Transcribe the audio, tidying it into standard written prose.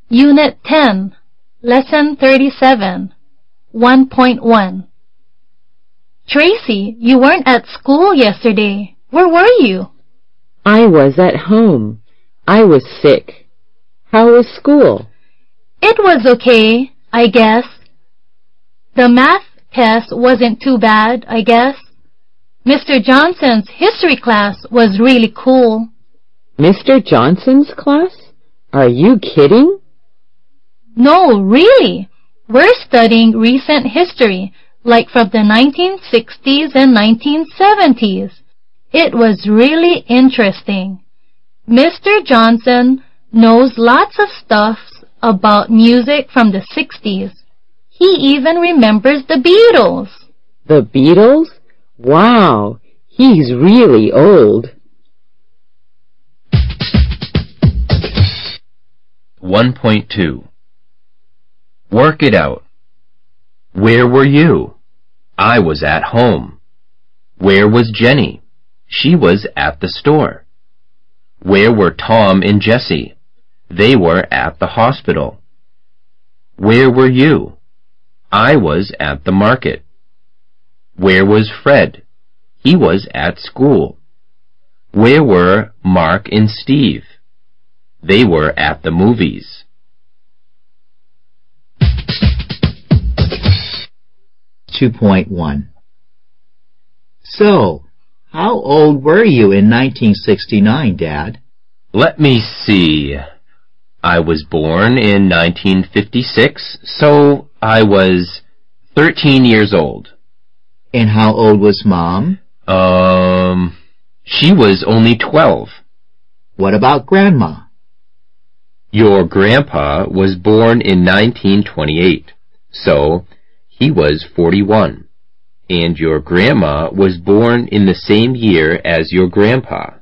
Unit 10, Lesson 37, 1.1. Tracy, you weren't at school yesterday. Where were you? I was at home. I was sick. How was school? It was okay, I guess. The math test wasn't too bad, I guess. Mr. Johnson's history class was really cool. Mr. Johnson's class? Are you kidding? No, really. We're studying recent history, like from the 1960s and 1970s. It was really interesting. Mr. Johnson knows lots of stuff about music from the 60s. He even remembers the Beatles. The Beatles? Wow, he's really old. 1.2. Work it out. Where were you? I was at home. Where was Jenny? She was at the store. Where were Tom and Jessie? They were at the hospital. Where were you? I was at the market. Where was Fred? He was at school. Where were Mark and Steve? They were at the movies. So, how old were you in 1969, Dad? Let me see. I was born in 1956, so I was 13 years old. And how old was Mom? She was only 12. What about Grandma? Your grandpa was born in 1928, so he was 41. And your grandma was born in the same year as your grandpa.